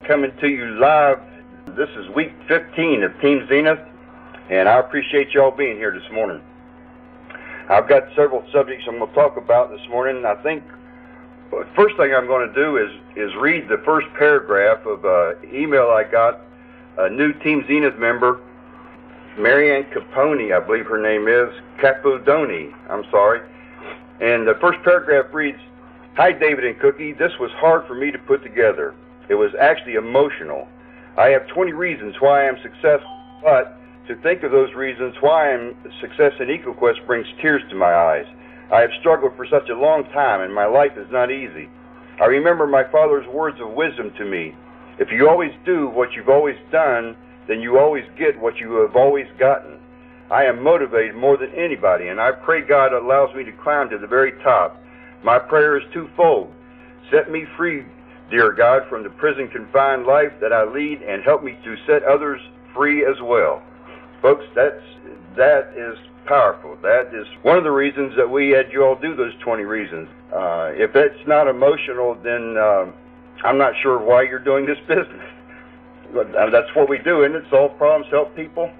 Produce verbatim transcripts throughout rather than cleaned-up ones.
coming to you live. This is week fifteen of Team Zenith, and I appreciate y'all being here this morning. I've got several subjects I'm going to talk about this morning. I think the first thing I'm going to do is, is read the first paragraph of an email I got, a new Team Zenith member, Marianne Capone, I believe her name is, Capodoni, I'm sorry. And the first paragraph reads, "Hi, David and Cookie. This was hard for me to put together. It was actually emotional. I have twenty reasons why I am successful, but to think of those reasons why I am success in EcoQuest brings tears to my eyes. I have struggled for such a long time, and my life is not easy. I remember my father's words of wisdom to me. If you always do what you've always done, then you always get what you have always gotten. I am motivated more than anybody, and I pray God allows me to climb to the very top. My prayer is twofold. Set me free, dear God, from the prison-confined life that I lead, and help me to set others free as well." Folks, that's, that is powerful. That is one of the reasons that we had you all do those twenty reasons. Uh, if it's not emotional, then uh, I'm not sure why you're doing this business. But that's what we do, isn't it? Solve problems, help people.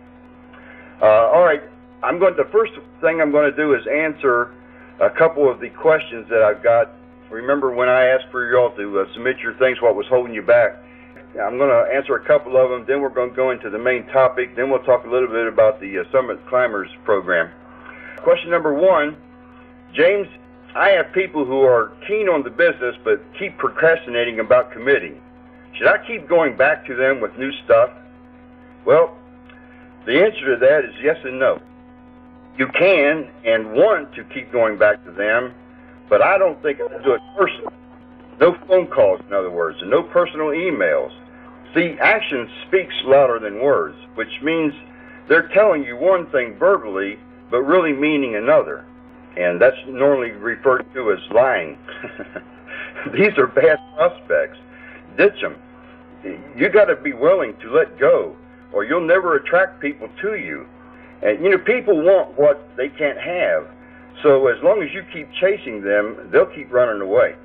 Uh, all right, I'm going. The first thing I'm going to do is answer a couple of the questions that I've got. Remember when I asked for you all to uh, submit your things, what was holding you back? I'm going to answer a couple of them, then we're going to go into the main topic, then we'll talk a little bit about the uh, Summit Climbers program. Question number one, James, I have people who are keen on the business but keep procrastinating about committing. Should I keep going back to them with new stuff? Well, the answer to that is yes and no. You can and want to keep going back to them, but I don't think I'll do it personally. No phone calls, in other words, and no personal emails. See, action speaks louder than words, which means they're telling you one thing verbally, but really meaning another. And that's normally referred to as lying. These are bad prospects. Ditch them. You got to be willing to let go, or you'll never attract people to you. And, you know, people want what they can't have. So as long as you keep chasing them, they'll keep running away.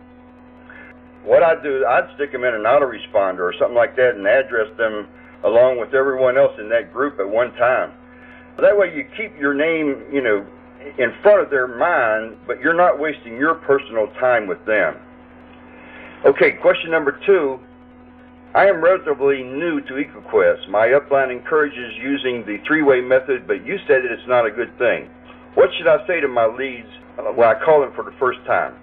What I'd do, I'd stick them in an autoresponder or something like that and address them along with everyone else in that group at one time. That way you keep your name, you know, in front of their mind, but you're not wasting your personal time with them. Okay, question number two. I am relatively new to EcoQuest. My upline encourages using the three-way method, but you said that it's not a good thing. What should I say to my leads when I call them for the first time?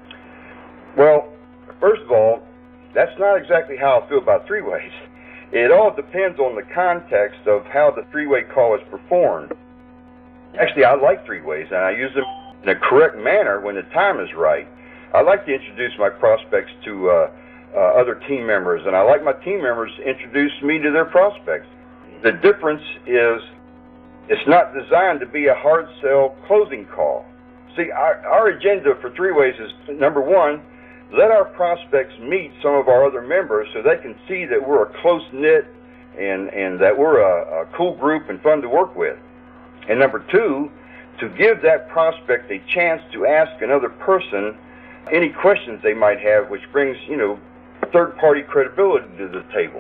Well, first of all, that's not exactly how I feel about three-ways. It all depends on the context of how the three-way call is performed. Actually, I like three-ways, and I use them in a correct manner when the time is right. I like to introduce my prospects to uh, uh, other team members, and I like my team members to introduce me to their prospects. The difference is it's not designed to be a hard sell closing call. See, our, our agenda for three-ways is, number one, let our prospects meet some of our other members so they can see that we're a close-knit and, and that we're a, a cool group and fun to work with. And number two, to give that prospect a chance to ask another person any questions they might have, which brings, you know, third-party credibility to the table.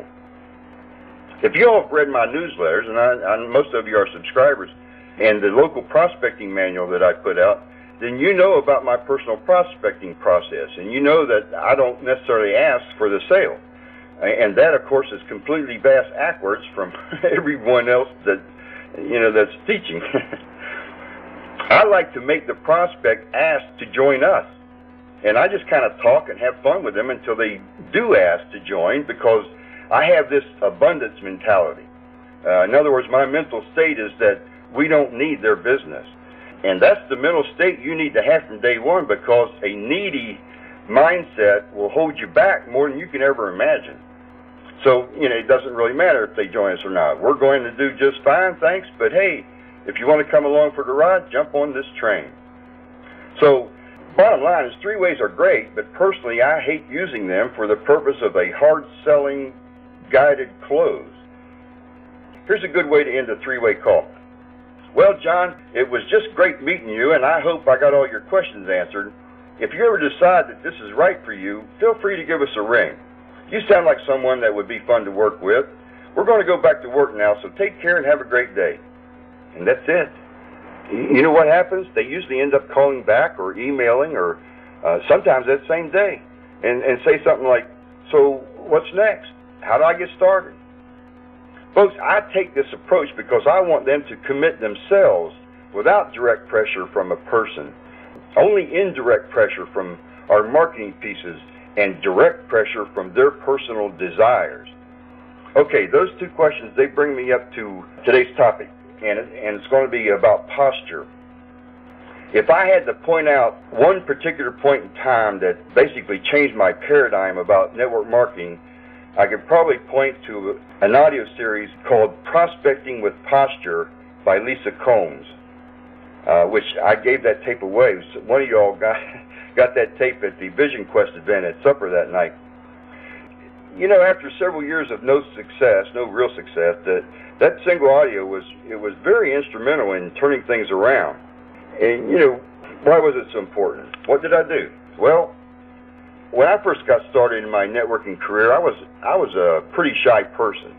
If you all have read my newsletters, and I, I, most of you are subscribers, and the local prospecting manual that I put out, then you know about my personal prospecting process, and you know that I don't necessarily ask for the sale. And that, of course, is completely vast backwards from everyone else that, you know, that's teaching. I like to make the prospect ask to join us. And I just kind of talk and have fun with them until they do ask to join, because I have this abundance mentality. Uh, in other words, my mental state is that we don't need their business. And that's the mental state you need to have from day one, because a needy mindset will hold you back more than you can ever imagine. So, you know, it doesn't really matter if they join us or not. We're going to do just fine, thanks, but hey, if you want to come along for the ride, jump on this train. So, bottom line is three-ways are great, but personally I hate using them for the purpose of a hard-selling guided close. Here's a good way to end a three-way call. Well, John, it was just great meeting you, and I hope I got all your questions answered. If you ever decide that this is right for you, feel free to give us a ring. You sound like someone that would be fun to work with. We're going to go back to work now, so take care and have a great day. And that's it. You know what happens? They usually end up calling back or emailing or uh, sometimes that same day and, and say something like, so what's next? How do I get started? Folks, I take this approach because I want them to commit themselves without direct pressure from a person. Only indirect pressure from our marketing pieces and direct pressure from their personal desires. Okay, those two questions, they bring me up to today's topic, and, it, and it's going to be about posture. If I had to point out one particular point in time that basically changed my paradigm about network marketing, I could probably point to an audio series called Prospecting with Posture by Lisa Combs, uh, which I gave that tape away. One of y'all got, got that tape at the Vision Quest event at supper that night. You know, after several years of no success, no real success, that, that single audio was, it was very instrumental in turning things around. And, you know, why was it so important? What did I do? Well, when I first got started in my networking career, I was I was a pretty shy person,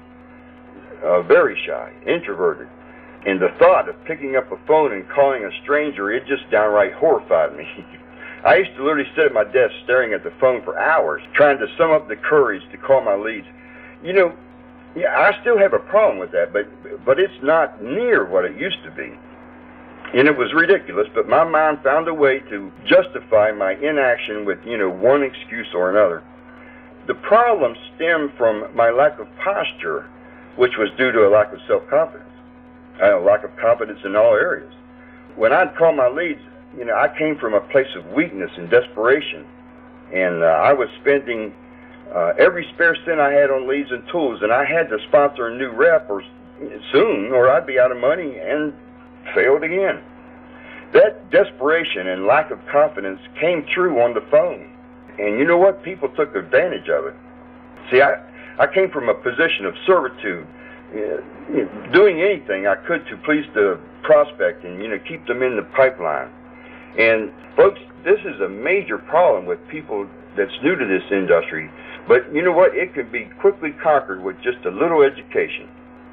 uh, very shy, introverted. And the thought of picking up a phone and calling a stranger, it just downright horrified me. I used to literally sit at my desk staring at the phone for hours, trying to sum up the courage to call my leads. You know, yeah, I still have a problem with that, but but it's not near what it used to be. And it was ridiculous, but my mind found a way to justify my inaction with, you know, one excuse or another. The problem stemmed from my lack of posture, which was due to a lack of self-confidence, a lack of confidence in all areas. When I'd call my leads, you know, I came from a place of weakness and desperation, and uh, I was spending uh, every spare cent I had on leads and tools, and I had to sponsor a new rep or soon, or I'd be out of money and failed again. That desperation and lack of confidence came through on the phone. And you know what? People took advantage of it. See, I, I came from a position of servitude, uh, doing anything I could to please the prospect and, you know, keep them in the pipeline. And folks, this is a major problem with people that's new to this industry. But you know what? It can be quickly conquered with just a little education.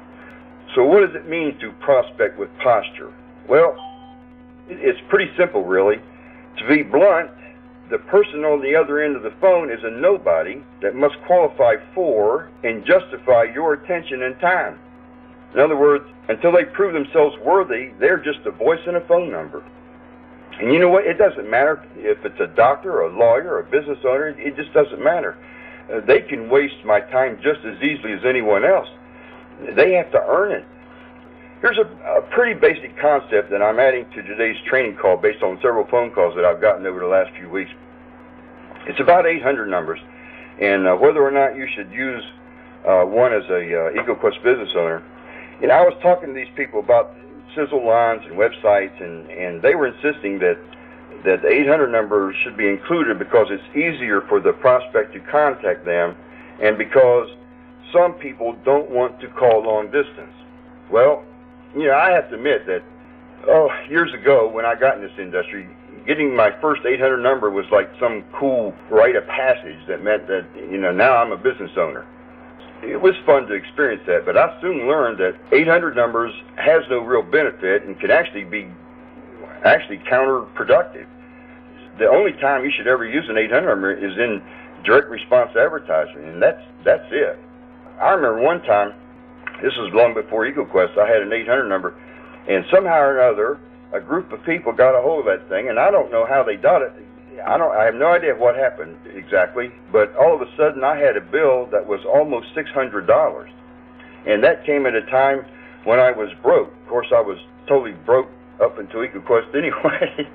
So what does it mean to prospect with posture? Well, it's pretty simple, really. To be blunt, the person on the other end of the phone is a nobody that must qualify for and justify your attention and time. In other words, until they prove themselves worthy, they're just a voice and a phone number. And you know what? It doesn't matter if it's a doctor, a lawyer, or a business owner. It just doesn't matter. Uh, they can waste my time just as easily as anyone else. They have to earn it. Here's a, a pretty basic concept that I'm adding to today's training call based on several phone calls that I've gotten over the last few weeks. It's about eight hundred numbers, and uh, whether or not you should use uh, one as a uh, EagleQuest business owner. You know, I was talking to these people about sizzle lines and websites, and, and they were insisting that that the eight hundred number should be included because it's easier for the prospect to contact them, and because some people don't want to call long distance. Well, you know, I have to admit that, oh, years ago when I got in this industry, getting my first eight hundred number was like some cool rite of passage that meant that, you know, now I'm a business owner. It was fun to experience that, but I soon learned that eight hundred numbers has no real benefit and can actually be actually counterproductive. The only time you should ever use an eight hundred number is in direct response advertising, and that's that's it. I remember one time, this was long before EagleQuest, I had an eight hundred number, and somehow or another, a group of people got a hold of that thing, and I don't know how they done it. I don't. I have no idea what happened exactly, but all of a sudden I had a bill that was almost six hundred dollars, and that came at a time when I was broke. Of course, I was totally broke up until EagleQuest anyway.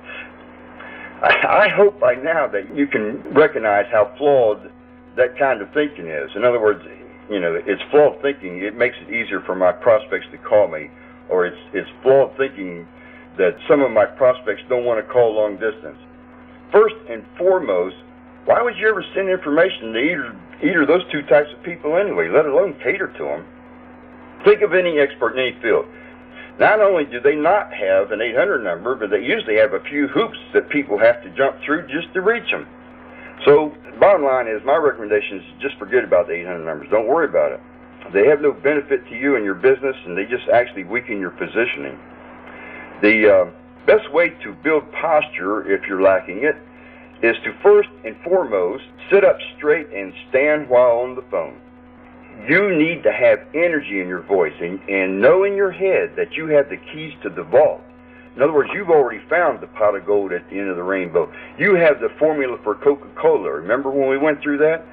I, I hope by now that you can recognize how flawed that kind of thinking is. In other words, you know, it's flawed thinking. It makes it easier for my prospects to call me, or it's it's flawed thinking that some of my prospects don't want to call long distance. First and foremost, why would you ever send information to either either of those two types of people anyway, let alone cater to them? Think of any expert in any field. Not only do they not have an eight hundred number, but they usually have a few hoops that people have to jump through just to reach them. So, bottom line is, my recommendation is just forget about the eight hundred numbers. Don't worry about it. They have no benefit to you and your business, and they just actually weaken your positioning. The uh, best way to build posture, if you're lacking it, is to first and foremost sit up straight and stand while on the phone. You need to have energy in your voice and, and know in your head that you have the keys to the vault. In other words, you've already found the pot of gold at the end of the rainbow. You have the formula for Coca-Cola. Remember when we went through that?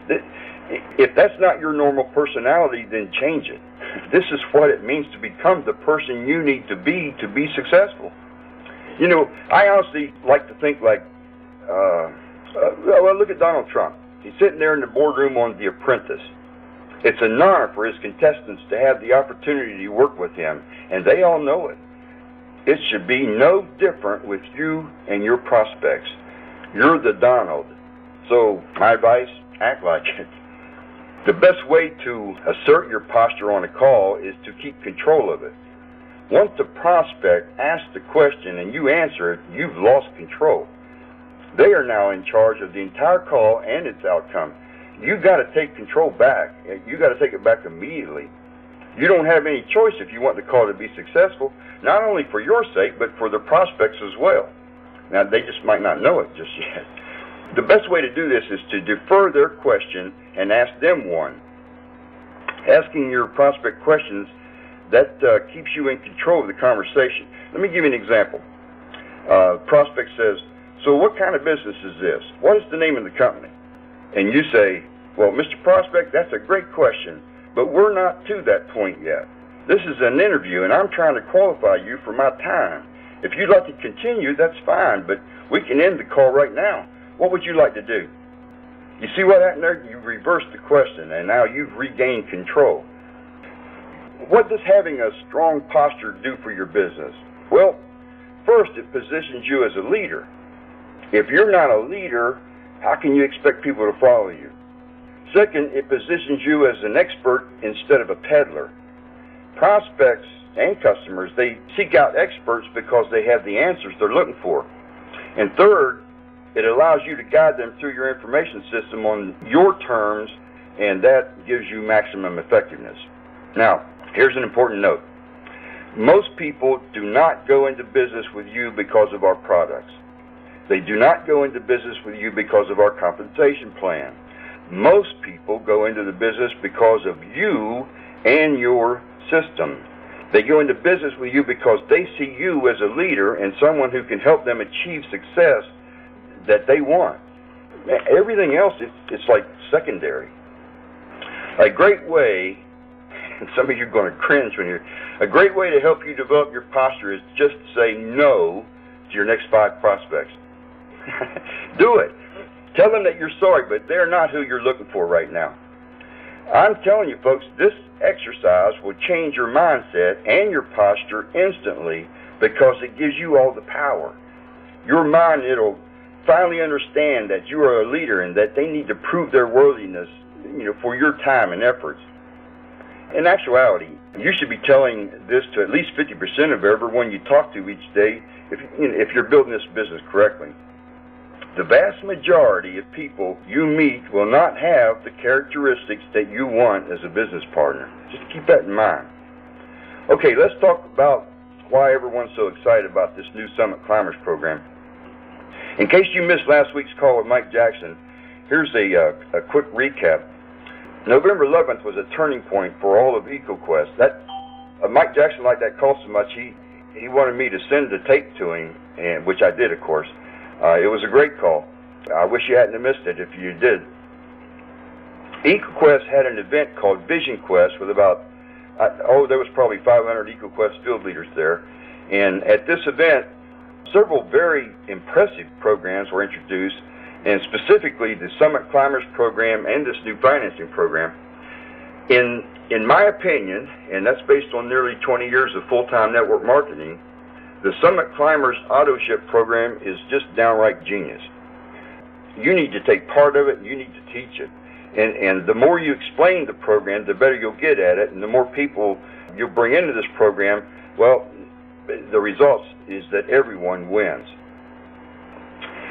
If that's not your normal personality, then change it. This is what it means to become the person you need to be to be successful. You know, I honestly like to think like, uh, uh, well, look at Donald Trump. He's sitting there in the boardroom on The Apprentice. It's an honor for his contestants to have the opportunity to work with him, and they all know it. It should be no different with you and your prospects. You're the Donald. So, my advice, act like it. The best way to assert your posture on a call is to keep control of it. Once the prospect asks the question and you answer it, you've lost control. They are now in charge of the entire call and its outcome. You've got to take control back. You've got to take it back immediately. You don't have any choice if you want the call to be successful, not only for your sake, but for the prospects as well. Now, they just might not know it just yet. The best way to do this is to defer their question and ask them one. Asking your prospect questions, that uh, keeps you in control of the conversation. Let me give you an example. Uh, prospect says, so what kind of business is this? What is the name of the company? And you say, well, Mister Prospect, that's a great question, but we're not to that point yet. This is an interview, and I'm trying to qualify you for my time. If you'd like to continue, that's fine, but we can end the call right now. What would you like to do? You see what happened there? You reversed the question, and now you've regained control. What does having a strong posture do for your business? Well, first, it positions you as a leader. If you're not a leader, how can you expect people to follow you? Second, it positions you as an expert instead of a peddler. Prospects and customers, they seek out experts because they have the answers they're looking for. And third, it allows you to guide them through your information system on your terms, and that gives you maximum effectiveness. Now, here's an important note. Most people do not go into business with you because of our products. They do not go into business with you because of our compensation plan. Most people go into the business because of you and your system. They go into business with you because they see you as a leader and someone who can help them achieve success that they want. Everything else, it's, it's like secondary. A great way, and some of you are going to cringe when you're, a great way to help you develop your posture is just to say no to your next five prospects. Do it. Tell them that you're sorry, but they're not who you're looking for right now. I'm telling you, folks, this exercise will change your mindset and your posture instantly because it gives you all the power. Your mind, it'll finally understand that you are a leader and that they need to prove their worthiness, you know, for your time and efforts. In actuality, you should be telling this to at least fifty percent of everyone you talk to each day if, you know, if you're building this business correctly. The vast majority of people you meet will not have the characteristics that you want as a business partner. Just keep that in mind. Okay, let's talk about why everyone's so excited about this new Summit Climbers program. In case you missed last week's call with Mike Jackson, here's a, uh, a quick recap. November eleventh was a turning point for all of EcoQuest. That uh, Mike Jackson liked that call so much, he, he wanted me to send the tape to him, and which I did, of course. Uh, it was a great call. I wish you hadn't missed it if you did. EcoQuest had an event called Vision Quest with about, uh, oh, there was probably five hundred EcoQuest field leaders there. And at this event, several very impressive programs were introduced, and specifically the Summit Climbers program and this new financing program. In, in my opinion, and that's based on nearly twenty years of full-time network marketing, the Summit Climbers Auto-Ship program is just downright genius. You need to take part of it, and you need to teach it. And, and the more you explain the program, the better you'll get at it, and the more people you'll bring into this program, well, the results is that everyone wins.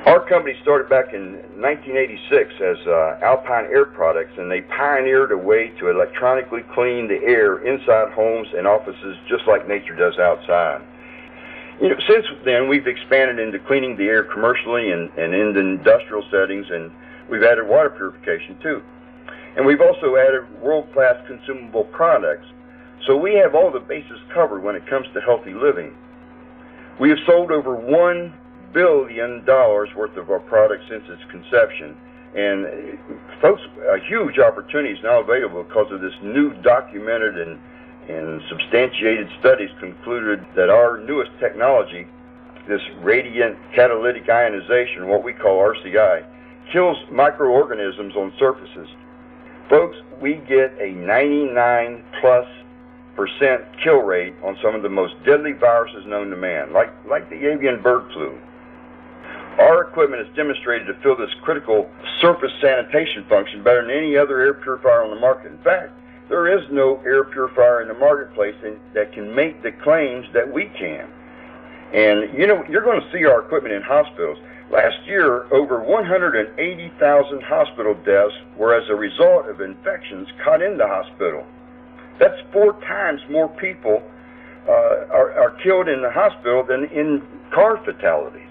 Our company started back in nineteen eighty-six as uh, Alpine Air Products, and they pioneered a way to electronically clean the air inside homes and offices just like nature does outside. You know, since then, we've expanded into cleaning the air commercially and, and in the industrial settings, and we've added water purification too. And we've also added world-class consumable products. So we have all the bases covered when it comes to healthy living. We have sold over one billion dollars worth of our products since its conception. And folks, a huge opportunity is now available because of this new documented and, and substantiated studies concluded that our newest technology, this radiant catalytic ionization, what we call R C I, kills microorganisms on surfaces. Folks, we get a ninety-nine plus percent kill rate on some of the most deadly viruses known to man, like, like the avian bird flu. Our equipment is demonstrated to fill this critical surface sanitation function better than any other air purifier on the market. In fact, there is no air purifier in the marketplace that can make the claims that we can. And you know, you're going to see our equipment in hospitals. Last year, over one hundred eighty thousand hospital deaths were as a result of infections caught in the hospital. That's four times more people uh, are, are killed in the hospital than in car fatalities.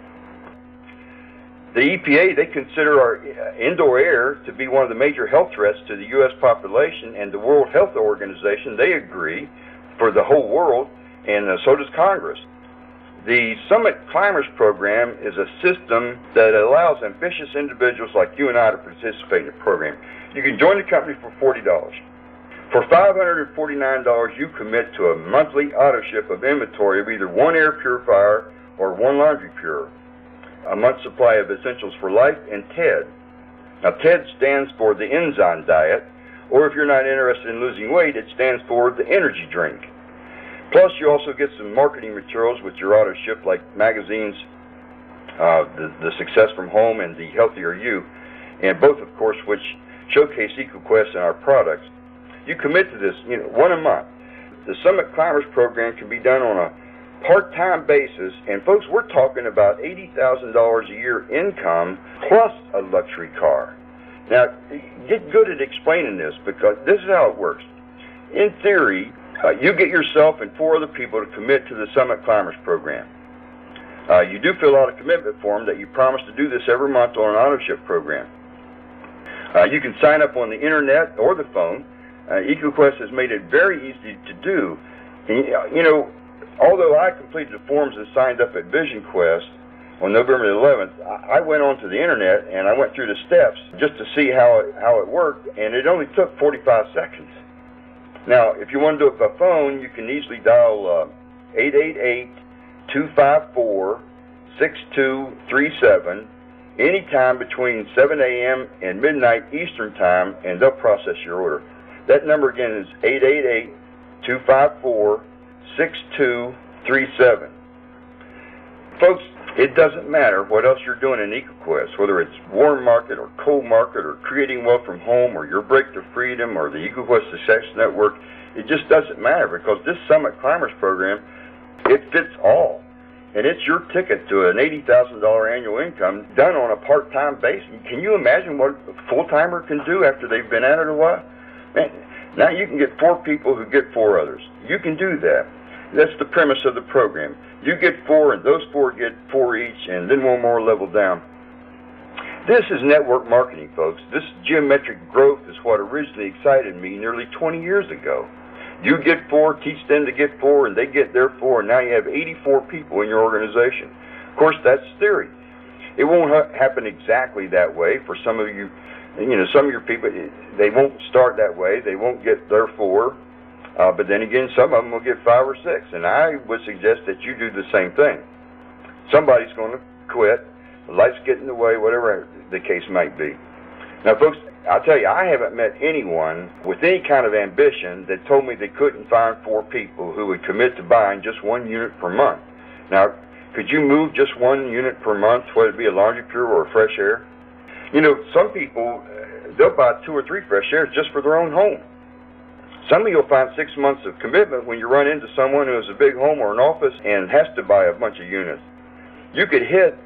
The E P A, they consider our indoor air to be one of the major health threats to the U S population, and the World Health Organization, they agree for the whole world, and uh, so does Congress. The Summit Climbers Program is a system that allows ambitious individuals like you and I to participate in the program. You can join the company for forty dollars. For five hundred forty-nine dollars, you commit to a monthly auto ship of inventory of either one air purifier or one laundry purer, a month's supply of Essentials for Life, and TED. Now, TED stands for the Enzyme Diet, or if you're not interested in losing weight, it stands for the Energy Drink. Plus, you also get some marketing materials with your auto ship, like magazines, uh, the, the Success from Home and the Healthier You, and both, of course, which showcase EcoQuest and our products. You commit to this, you know, one a month. The Summit Climbers Program can be done on a part-time basis, and folks, we're talking about eighty thousand dollars a year income plus a luxury car. Now, get good at explaining this, because this is how it works. In theory, uh, you get yourself and four other people to commit to the Summit Climbers Program. Uh, you do fill out a commitment form that you promise to do this every month on an auto ship program. Uh, you can sign up on the internet or the phone. Uh, EcoQuest has made it very easy to do. And, you know, although I completed the forms and signed up at VisionQuest on November the eleventh, I went onto the internet and I went through the steps just to see how it, how it worked, and it only took forty-five seconds. Now, if you want to do it by phone, you can easily dial uh, eight eight eight, two five four, six two three seven anytime between seven A M and midnight Eastern Time, and they'll process your order. That number again is eight eight eight, two five four, six two three seven. Folks, it doesn't matter what else you're doing in EcoQuest, whether it's warm market or cold market or creating wealth from home or your break to freedom or the EcoQuest Success Network. It just doesn't matter, because this Summit Climbers Program, it fits all. And it's your ticket to an eighty thousand dollar annual income done on a part-time basis. Can you imagine what a full-timer can do after they've been at it a while? Man, now you can get four people who get four others. You can do that. That's the premise of the program. You get four, and those four get four each, and then one more level down. This is network marketing, folks. This geometric growth is what originally excited me nearly twenty years ago. You get four, teach them to get four, and they get their four, and now you have eighty-four people in your organization. Of course, that's theory. It won't ha happen exactly that way for some of you. You know, some of your people, they won't start that way. They won't get their four. Uh, but then again, some of them will get five or six. And I would suggest that you do the same thing. Somebody's going to quit. The lights get in the way, whatever the case might be. Now, folks, I'll tell you, I haven't met anyone with any kind of ambition that told me they couldn't find four people who would commit to buying just one unit per month. Now, could you move just one unit per month, whether it be a laundry pure or a fresh air? You know, some people, they'll buy two or three fresh airs just for their own home. Some of you will find six months of commitment when you run into someone who has a big home or an office and has to buy a bunch of units. You could hit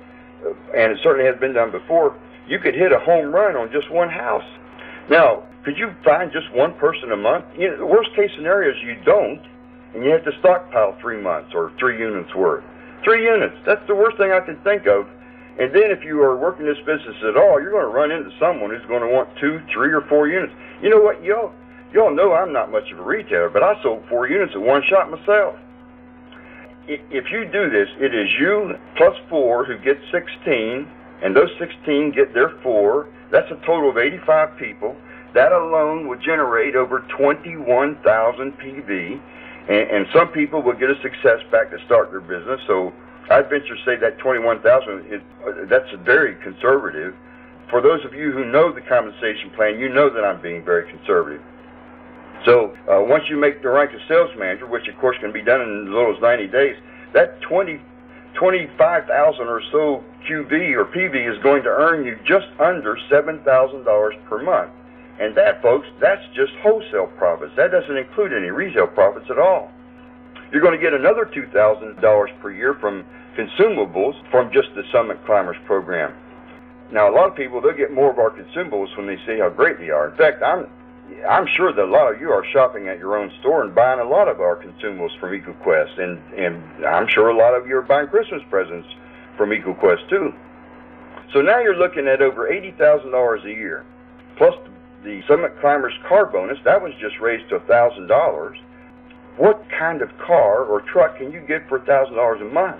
and it certainly has been done before, you could hit a home run on just one house. Now, could you find just one person a month? You know, the worst case scenario is you don't, and you have to stockpile three months or three units worth. Three units, that's the worst thing I can think of. And then if you are working this business at all, you're going to run into someone who's going to want two, three, or four units. You know what, y'all, y'all know I'm not much of a retailer, but I sold four units at one shot myself. If you do this, it is you plus four who get sixteen, and those sixteen get their four. That's a total of eighty-five people. That alone will generate over twenty-one thousand P V, and, and some people will get a success back to start their business. So I'd venture to say that twenty-one thousand, is, uh, that's very conservative. For those of you who know the compensation plan, you know that I'm being very conservative. So uh, once you make the rank of sales manager, which of course can be done in as little as ninety days, that twenty, twenty-five thousand or so Q V or P V is going to earn you just under seven thousand dollars per month. And that, folks, that's just wholesale profits. That doesn't include any retail profits at all. You're going to get another two thousand dollars per year from consumables from just the Summit Climbers program. Now, a lot of people, they'll get more of our consumables when they see how great they are. In fact, I'm I'm sure that a lot of you are shopping at your own store and buying a lot of our consumables from EcoQuest, and, and I'm sure a lot of you are buying Christmas presents from EcoQuest too. So now you're looking at over eighty thousand dollars a year, plus the Summit Climbers car bonus. That was just raised to one thousand dollars. What kind of car or truck can you get for one thousand dollars a month?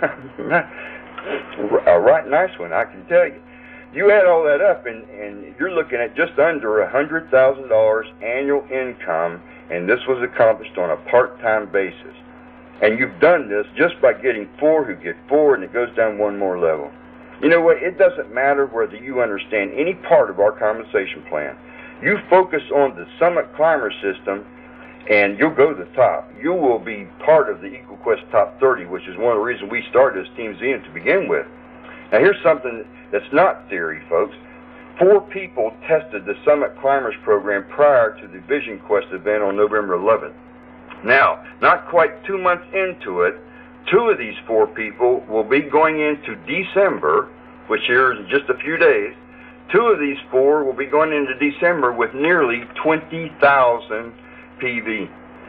A right nice one, I can tell you. You add all that up, and, and you're looking at just under one hundred thousand dollars annual income, and this was accomplished on a part-time basis. And you've done this just by getting four who get four, and it goes down one more level. You know what? It doesn't matter whether you understand any part of our compensation plan. You focus on the Summit Climber system, and you'll go to the top. You will be part of the EcoQuest Top thirty, which is one of the reasons we started as Team Zenith to begin with. Now, here's something that's not theory, folks. Four people tested the Summit Climbers program prior to the Vision Quest event on November eleventh. Now, not quite two months into it, two of these four people will be going into December, which here is just a few days. Two of these four will be going into December with nearly twenty thousand P V.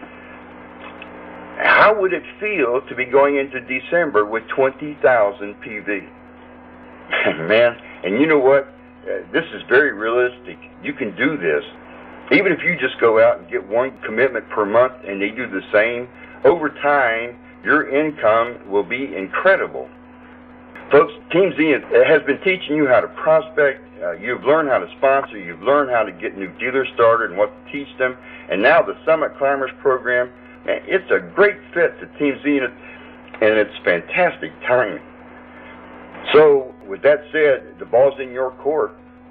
How would it feel to be going into December with twenty thousand P V? Man, and you know what? Uh, this is very realistic. You can do this. Even if you just go out and get one commitment per month and they do the same, over time, your income will be incredible. Folks, Team Zenith has been teaching you how to prospect. Uh, you've learned how to sponsor. You've learned how to get new dealers started and what to teach them. And now the Summit Climbers program, man, it's a great fit to Team Zenith, and it's fantastic timing. So, with that said, the ball's in your court.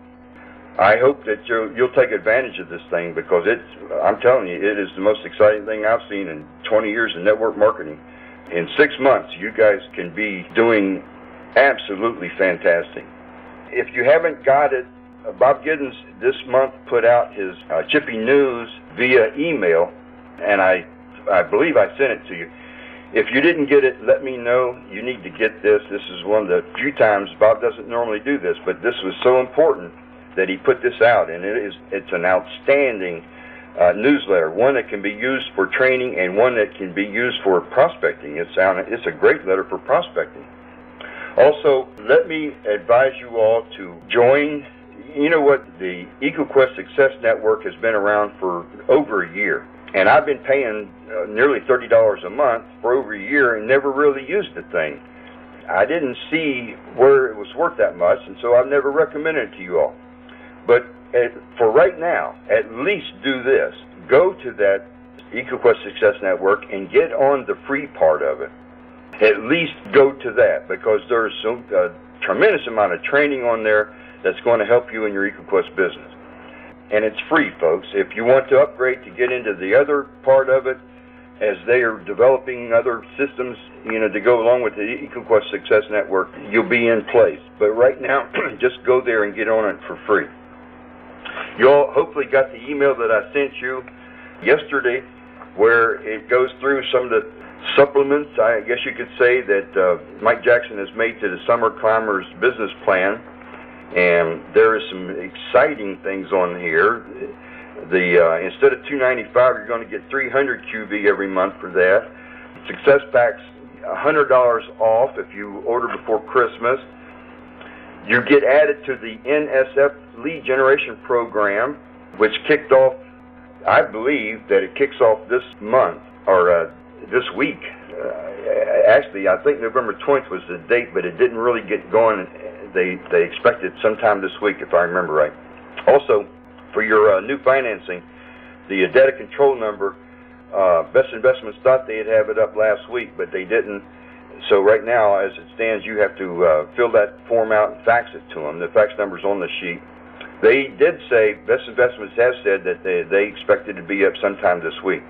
I hope that you'll, you'll take advantage of this thing, because it's, I'm telling you, it is the most exciting thing I've seen in twenty years in network marketing. In six months, you guys can be doing absolutely fantastic. If you haven't got it, uh, Bob Giddens this month put out his uh, Chippy News via email, and I, I believe I sent it to you. If you didn't get it, let me know. You need to get this. This is one of the few times Bob doesn't normally do this, but this was so important that he put this out, and it is, it's an outstanding uh, newsletter, one that can be used for training and one that can be used for prospecting. It's, it's a great letter for prospecting. Also, let me advise you all to join. You know what? The EcoQuest Success Network has been around for over a year. And I've been paying uh, nearly thirty dollars a month for over a year and never really used the thing. I didn't see where it was worth that much, and so I've never recommended it to you all. But at, for right now, at least do this. Go to that EcoQuest Success Network and get on the free part of it. At least go to that, because there's some, a tremendous amount of training on there that's going to help you in your EcoQuest business. And it's free, folks. If you want to upgrade to get into the other part of it, as they are developing other systems, you know, to go along with the EcoQuest Success Network, you'll be in place. But right now, just go there and get on it for free. You all hopefully got the email that I sent you yesterday, where it goes through some of the supplements, I guess you could say, that uh, Mike Jackson has made to the Summer Climbers business plan, and there is some exciting things on here. The uh, instead of two ninety-five, you're going to get three hundred Q V every month for that. Success Pack's one hundred dollars off if you order before Christmas. You get added to the N S F lead generation program, which kicked off, I believe that it kicks off this month, or uh, this week. Uh, actually, I think November twentieth was the date, but it didn't really get going. They, they expected sometime this week, if I remember right. Also, for your uh, new financing, the uh, data control number, uh, Best Investments thought they'd have it up last week, but they didn't. So right now, as it stands, you have to uh, fill that form out and fax it to them. The fax number's on the sheet. They did say, Best Investments has said that they, they expected to be up sometime this week.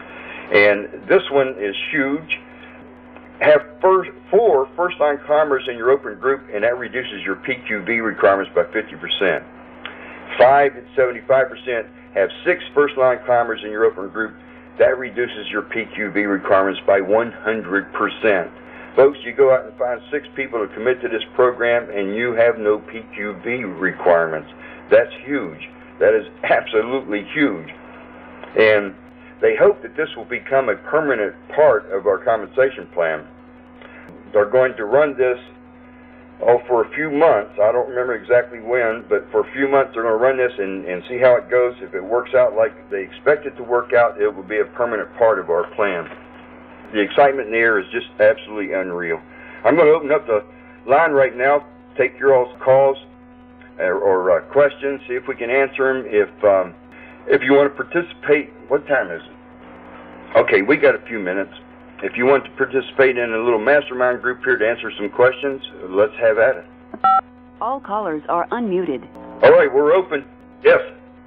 And this one is huge. Have first, four first-line climbers in your open group, and that reduces your P Q V requirements by fifty percent. Five at seventy-five percent. Have six first-line climbers in your open group. That reduces your P Q V requirements by one hundred percent. Folks, you go out and find six people to commit to this program, and you have no P Q V requirements. That's huge. That is absolutely huge. And they hope that this will become a permanent part of our compensation plan. They're going to run this oh, for a few months. I don't remember exactly when, but for a few months they're going to run this and, and see how it goes. If it works out like they expect it to work out, it will be a permanent part of our plan. The excitement in the air is just absolutely unreal. I'm going to open up the line right now, take your all's calls or, or uh, questions, see if we can answer them. If um, if you want to participate, what time is it? Okay, we got a few minutes. If you want to participate in a little mastermind group here to answer some questions, let's have at it. All callers are unmuted. All right, we're open. Yes.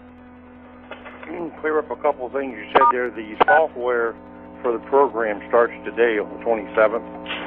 Clear up a couple of things you said there. The software for the program starts today on the twenty-seventh.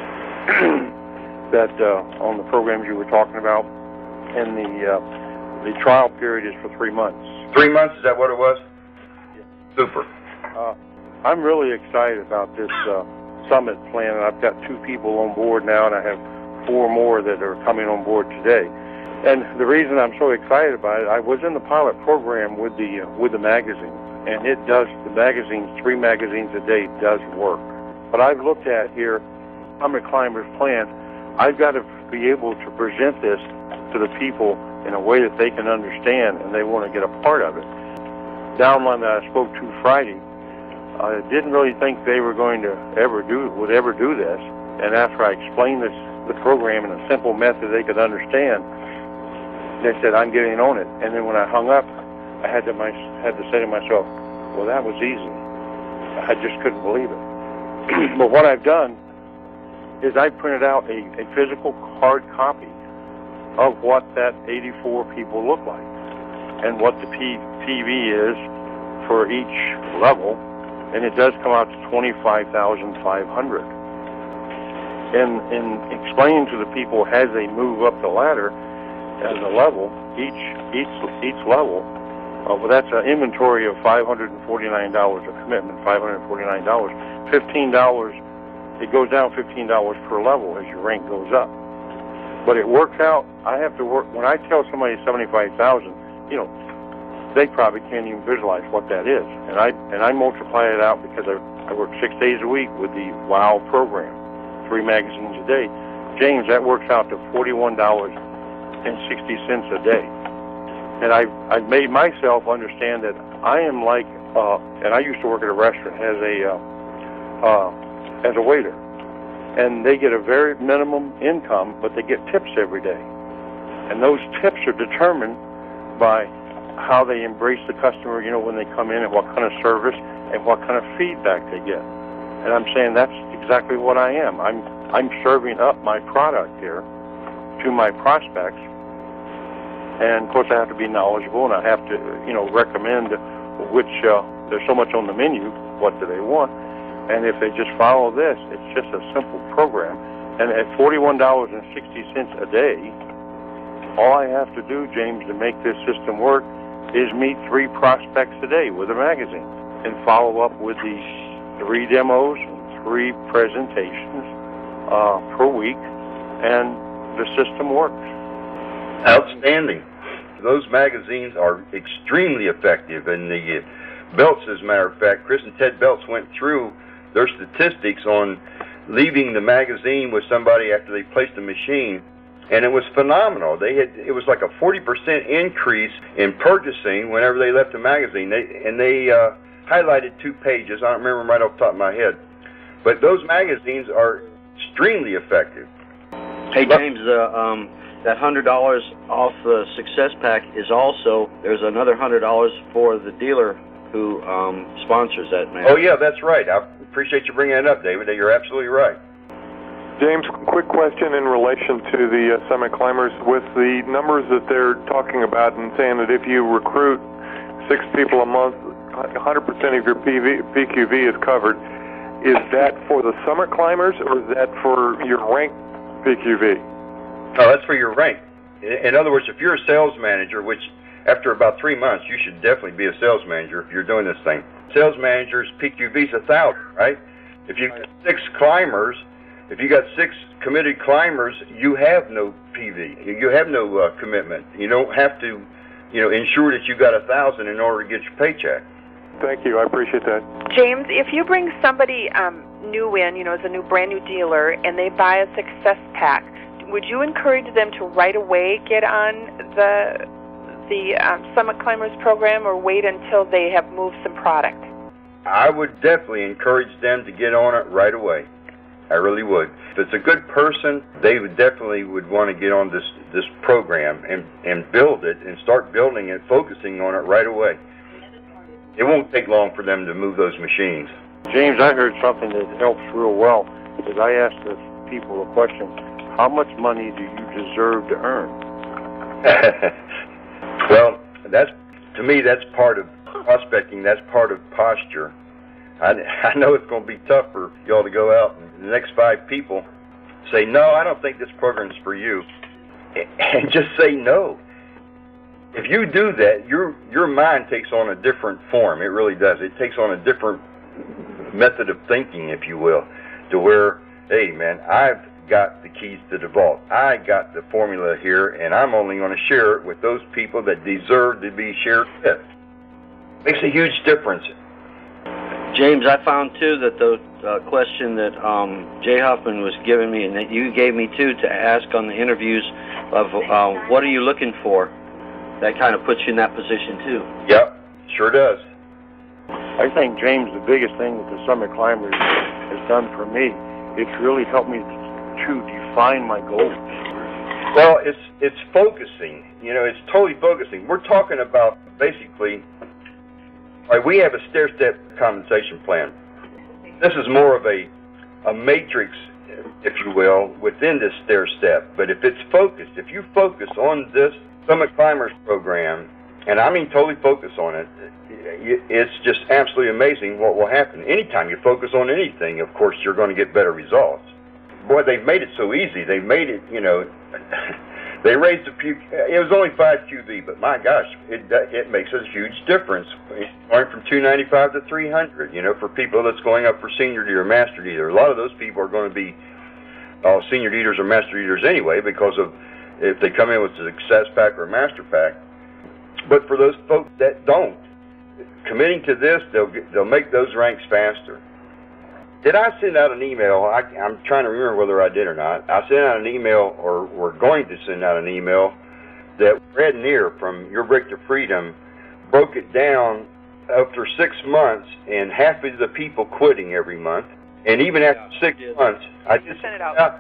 that uh, on the programs you were talking about, and the uh, the trial period is for three months. Three months, is that what it was? Yeah. Super. Uh, I'm really excited about this uh, summit plan, and I've got two people on board now, and I have four more that are coming on board today. And the reason I'm so excited about it, I was in the pilot program with the uh, with the magazine, and it does, the magazines, three magazines a day does work. But I've looked at here, Summit Climbers Plan, I've got to be able to present this to the people in a way that they can understand and they want to get a part of it. Downline that I spoke to Friday, I didn't really think they were going to ever do, would ever do this. And after I explained this, the program in a simple method they could understand, they said, I'm getting on it. And then when I hung up, I had to, my, had to say to myself, well, that was easy. I just couldn't believe it. But what I've done is I printed out a, a physical hard copy of what that eighty-four people look like and what the P V is for each level, and it does come out to twenty-five thousand five hundred. And in explaining to the people as they move up the ladder, as a level, each each each level, uh, well, that's an inventory of five hundred forty-nine dollars, a commitment, five hundred forty-nine dollars. fifteen dollars, it goes down fifteen dollars per level as your rank goes up. But it works out, I have to work, when I tell somebody seventy-five thousand, you know, they probably can't even visualize what that is. And I and I multiply it out because I, I work six days a week with the WOW program, three magazines a day. James, that works out to forty-one dollars and sixty cents a day. And I've, I've made myself understand that I am like, uh, and I used to work at a restaurant as a, uh, uh, as a waiter. And they get a very minimum income, but they get tips every day. And those tips are determined by how they embrace the customer, you know, when they come in, and what kind of service and what kind of feedback they get. And I'm saying that's exactly what I am. I'm I'm serving up my product here to my prospects. And of course I have to be knowledgeable, and I have to, you know, recommend which, uh, there's so much on the menu, what do they want? And if they just follow this, it's just a simple program. And at forty-one dollars and sixty cents a day, all I have to do, James, to make this system work is meet three prospects a day with a magazine and follow up with the three demos, three presentations uh, per week, and the system works. Outstanding. Those magazines are extremely effective, and the uh, Belts, as a matter of fact, Chris and Ted Belts went through their statistics on leaving the magazine with somebody after they placed the machine, and it was phenomenal. They had it was like a forty percent increase in purchasing whenever they left the magazine. They and they uh, highlighted two pages. I don't remember them right off the top of my head, but those magazines are extremely effective. Hey James, uh, um, that hundred dollars off the Success Pack is also there's another hundred dollars for the dealer who um, sponsors that magazine. Oh yeah, that's right. I appreciate you bringing that up, David. You're absolutely right. James, quick question in relation to the uh, Summit Climbers. With the numbers that they're talking about and saying that if you recruit six people a month, one hundred percent of your P V, P Q V is covered, is that for the Summit Climbers or is that for your rank P Q V? Oh, that's for your rank. In other words, if you're a sales manager, which after about three months, you should definitely be a sales manager if you're doing this thing. Sales managers, P Q V's a thousand, right? If you've got six climbers, if you got six committed climbers, you have no P V. You have no uh, commitment. You don't have to, you know, ensure that you got a thousand in order to get your paycheck. Thank you. I appreciate that. James, if you bring somebody um, new in, you know, as a new brand new dealer, and they buy a Success Pack, would you encourage them to right away get on the the um, Summit Climbers program, or wait until they have moved some product? I would definitely encourage them to get on it right away. I really would. If it's a good person, they would definitely would want to get on this this program and and build it and start building it, focusing on it right away. It won't take long for them to move those machines. James, I heard something that helps real well, because I asked the people a question: how much money do you deserve to earn? Well, that's to me, that's part of prospecting. That's part of posture. I, I know it's going to be tough for y'all to go out and the next five people say, no, I don't think this program's for you, and just say no. If you do that, your your mind takes on a different form. It really does. It takes on a different method of thinking, if you will, to where, hey, man, I've got the keys to the vault. I got the formula here, and I'm only going to share it with those people that deserve to be shared with. Makes a huge difference. James, I found too that the uh, question that um, Jay Huffman was giving me, and that you gave me too, to ask on the interviews of uh, what are you looking for, that kind of puts you in that position too. Yep, sure does. I think, James, the biggest thing that the Summit Climbers has done for me, it's really helped me to define my goals. Well, it's it's focusing. You know, it's totally focusing. We're talking about basically, like, we have a stair-step compensation plan. This is more of a a matrix, if you will, within this stair-step. But if it's focused, if you focus on this Summit Climbers program, and I mean totally focus on it, it's just absolutely amazing what will happen. Anytime you focus on anything, of course, you're going to get better results. Boy, they've made it so easy. They made it, you know, they raised the Q, it was only five Q V, but my gosh, it it makes a huge difference. Going from two ninety-five to three hundred, you know, for people that's going up for senior dealer, master dealer. A lot of those people are going to be uh, senior dealers or master dealers anyway, because of if they come in with a Success Pack or a Master Pack. But for those folks that don't, committing to this, they'll get, they'll make those ranks faster. Did I send out an email? I, I'm trying to remember whether I did or not. I sent out an email, or we're going to send out an email, that Red Neer from Your Brick to Freedom broke it down after six months, and half of the people quitting every month. And even after Yeah, six you did. months, I You just sent it out. out.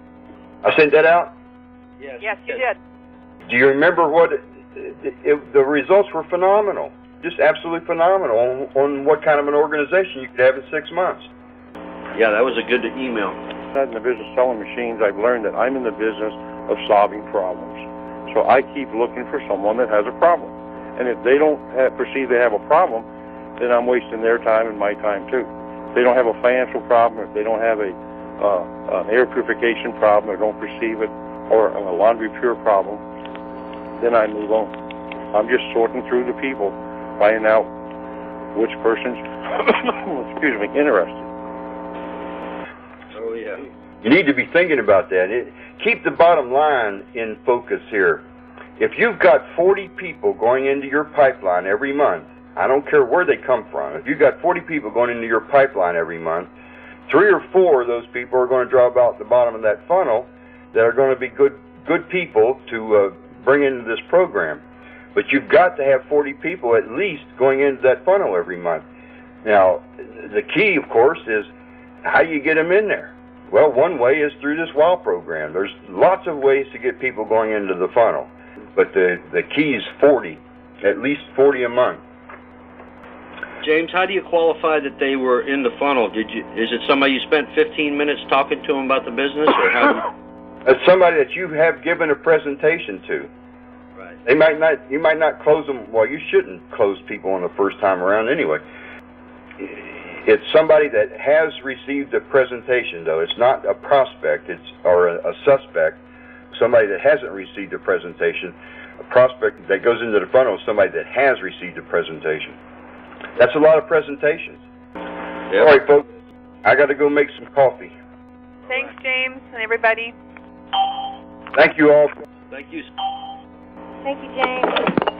I sent that out? Yes, Yes, you did. Do you remember what it, it, it, the results were phenomenal? Just absolutely phenomenal on, on what kind of an organization you could have in six months. Yeah, that was a good email. I'm not in the business of selling machines. I've learned that I'm in the business of solving problems. So I keep looking for someone that has a problem. And if they don't have, perceive they have a problem, then I'm wasting their time and my time too. If they don't have a financial problem, if they don't have a uh, an air purification problem, or don't perceive it, or a laundry pure problem, then I move on. I'm just sorting through the people, finding out which person's excuse me, interested. Yeah. You need to be thinking about that. It, keep the bottom line in focus here. If you've got forty people going into your pipeline every month, I don't care where they come from, if you've got forty people going into your pipeline every month, three or four of those people are going to drop out the bottom of that funnel that are going to be good good people to uh, bring into this program. But you've got to have forty people at least going into that funnel every month. Now, the key, of course, is how you get them in there. Well, one way is through this WOW program. There's lots of ways to get people going into the funnel, but the, the key is forty, at least forty a month. James, how do you qualify that they were in the funnel? Did you? Is it somebody you spent fifteen minutes talking to them about the business, or how? It's somebody that you have given a presentation to. Right. They might not. You might not close them. Well, you shouldn't close people on the first time around anyway. It's somebody that has received a presentation, though. It's not a prospect. It's or a, a suspect. Somebody that hasn't received a presentation. A prospect that goes into the funnel is somebody that has received a presentation. That's a lot of presentations. Yep. All right, folks. I got to go make some coffee. Thanks, James, and everybody. Thank you all. Thank you. Thank you, James.